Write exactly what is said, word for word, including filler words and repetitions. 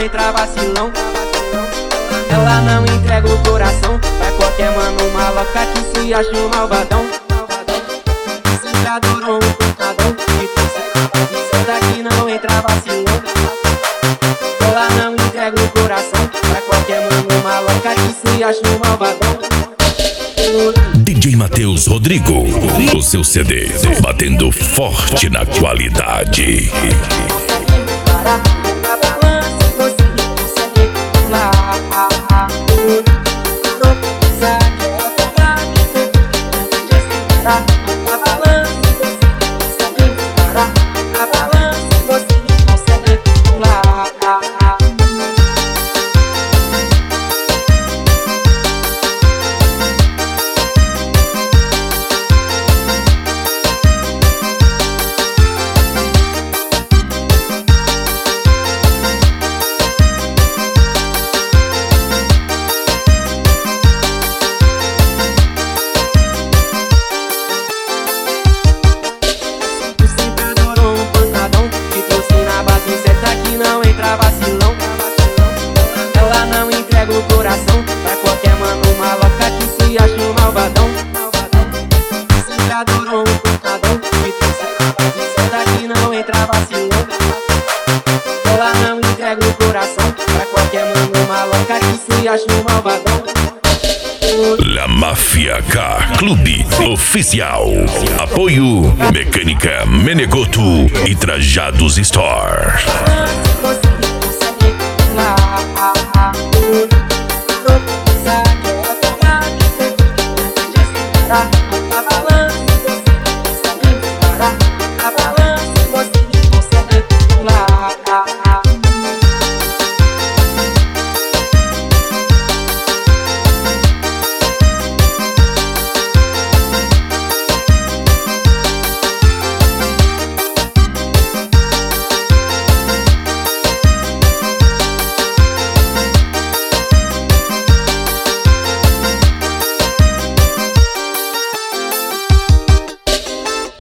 entra vacilão. Ela não entrega o coração pra qualquer mano maloca que se acha um malvadão. Sempre adorou um pancadão e você daqui não entra vacilão. Ela não entrega o coração pra qualquer mano maloca que se acha um malvadão. D J Matheus Rodrigo, o seu C D, batendo forte na qualidade. Ela não entrega o coração pra qualquer mano maloca que se acha um malvadão. Sempre adorou um pancadão e você daqui não entra vacilão. Ela não entrega o coração pra qualquer mano maloca que se acha um malvadão. La Máfia Car Clube Oficial. Apoio Mecânica Menegoto e Trajados Store.